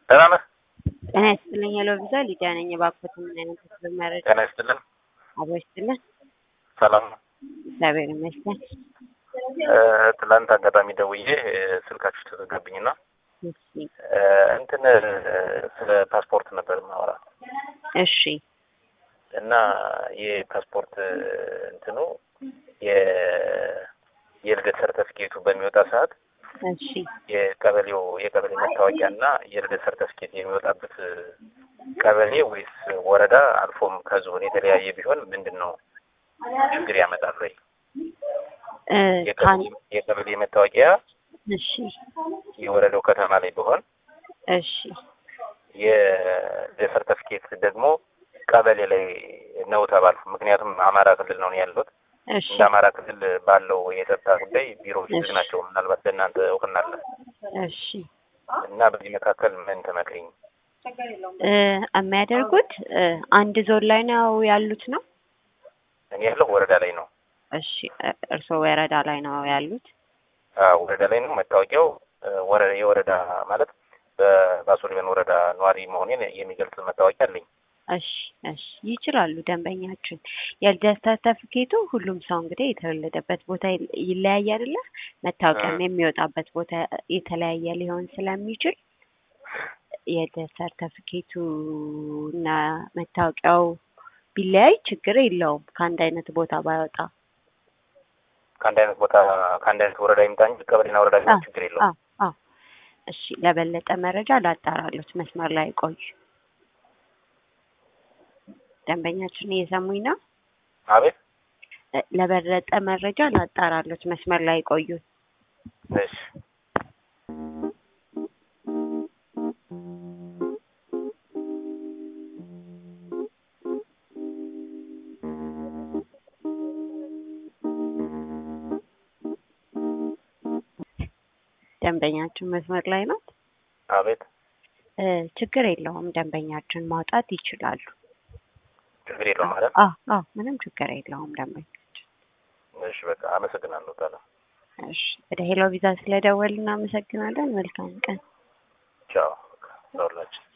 ደህና ነህ? ጤና ይስጥልኝ። ሄሎ ቪዛ ሊዲያ ነኝ። እባክዎት ምን አይነት መረጃ? ጤና ይስጥልን። አብሮ ይስጥልን። ሰላም ነው? እግዚአብሔር ይመስገን። ትላንት አጋጣሚ ደውዬ ስልካችሁ ተዘጋብኝና እሺ እንትን ስለ ፓስፖርት ነበር ማወራ እሺ እና የፓስፖርት እንትኑ የእድገት ሰርተፊኬቱ በሚወጣ ሰዓት እሺ የቀበሌ መታወቂያና የእድገት ሰርተፊኬት የሚወጣበት ቀበሌ ወይስ ወረዳ አልፎም ከዞን የተለያየ ቢሆን ምንድነው ችግር ያመጣል ወይ? የቀበሌ መታወቂያ እሺ የወረዳው ከተማ ላይ ቢሆን እሺ የሰርተፊኬት ደግሞ ቀበሌ ላይ ነው ተባልኩ። ምክንያቱም አማራ ክልል ነው ያለሁት። እሺ እንደ አማራ ክልል ባለው የጸጥታ ጉዳይ ቢሮዎች ዝግ ናቸው። ምናልባት ለእናንተ እውቅና አለ። እሺ እና በዚህ መካከል ምን ትመክሪኝ? የሚያደርጉት አንድ ዞን ላይ ነው ያሉት ነው? እኔ ያለው ወረዳ ላይ ነው። እሺ እርስዎ ወረዳ ላይ ነው ያሉት? ወረዳ ላይ ነው። መታወቂያው የወረዳ ማለት በባሶሊበን ወረዳ ነዋሪ መሆኔን የሚገልጽ መታወቂያ አለኝ። እሺ እሺ ይችላሉ። ደንበኛችን የልደት ሰርተፊኬቱ ሁሉም ሰው እንግዲህ የተወለደበት ቦታ ይለያይ አይደለ? መታወቂያም የሚወጣበት ቦታ የተለያየ ሊሆን ስለሚችል የልደት ሰርተፊኬቱ እና መታወቂያው ቢለያይ ችግር የለውም። ከአንድ አይነት ቦታ ባይወጣ ከአንድ አይነት ወረዳ ይምጣ እንጂ ቀበሌና ወረዳ ቢሆን ችግር የለውም። እሺ ለበለጠ መረጃ ላጣራሎት፣ መስመር ላይ ቆዩ። ደንበኛችን እየሰሙኝ ነው? አቤት። ለበለጠ መረጃ ላጣራሎት፣ መስመር ላይ ቆዩ። እሺ ደንበኛችን መስመር ላይ ነው? አቤት። ችግር የለውም። ደንበኛችን ማውጣት ይችላሉ። ችግር የለውም ማለት? ምንም ችግር የለውም ደንበኛችን። እሺ በቃ አመሰግናለሁ ታዲያ። እሺ ወደ ሄሎ ቪዛ ስለደወልን እናመሰግናለን። መልካም ቀን። ቻው። ሰውላችሁ